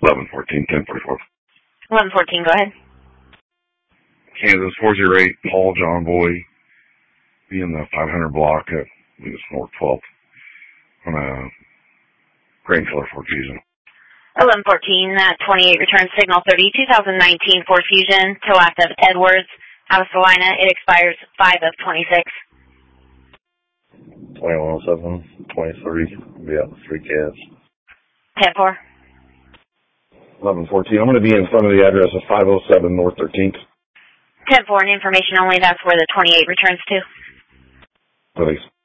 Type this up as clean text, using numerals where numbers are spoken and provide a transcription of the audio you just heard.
1114, 1044. 1114, go ahead. Kansas 408, Paul John Boy. Be in the 500 block at, I believe it's North 12th. On a grain filler Ford Fusion. 1114, 28 return signal 30, 2019 Ford Fusion, to left of Edwards, House Salina. It expires 5 of 26. 2107, 23, be out with 3 cabs. 10-4. 1114, I'm going to be in front of the address of 507 North 13th. 10-4, and information only, that's where the 28 returns to. Release.